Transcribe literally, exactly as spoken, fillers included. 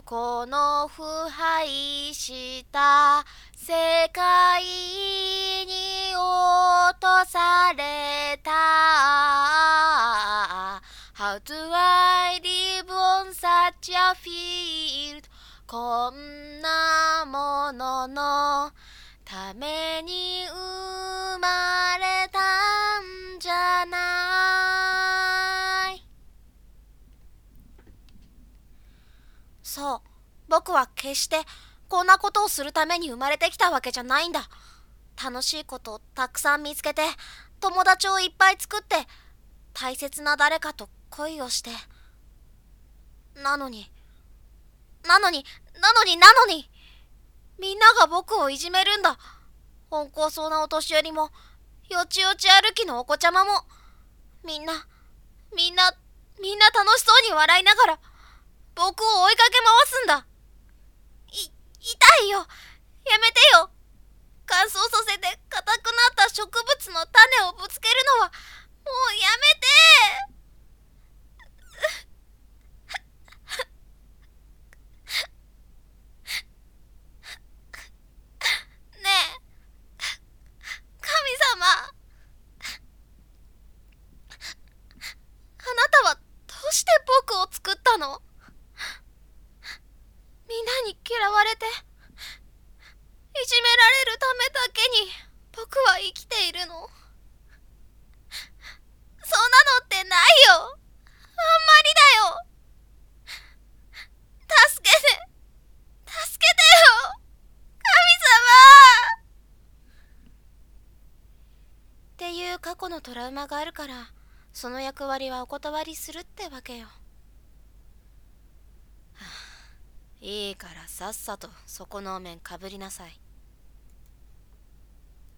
この腐敗した世界に落とされた How do I live on such a field こんなもののために生まれたんじゃない。そう、僕は決してこんなことをするために生まれてきたわけじゃないんだ。楽しいことをたくさん見つけて、友達をいっぱい作って、大切な誰かと恋をして。なのに、なのに、なのに、なのに、みんなが僕をいじめるんだ。温厚そうなお年寄りも、よちよち歩きのお子ちゃまも、みんな、みんな、みんな楽しそうに笑いながら、僕を追いかけ回すんだ。い、痛いよ。やめてよ。乾燥させて硬くなった植物の種をぶつけるのは、もうやめて。ねえ、神様。あなたはどうして僕を作ったの？みんなに嫌われて、いじめられるためだけに僕は生きているの？そんなのってないよ。あんまりだよ。助けて、助けてよ。神様っていう過去のトラウマがあるから、その役割はお断りするってわけよ。いいからさっさとそこのお面かぶりなさい。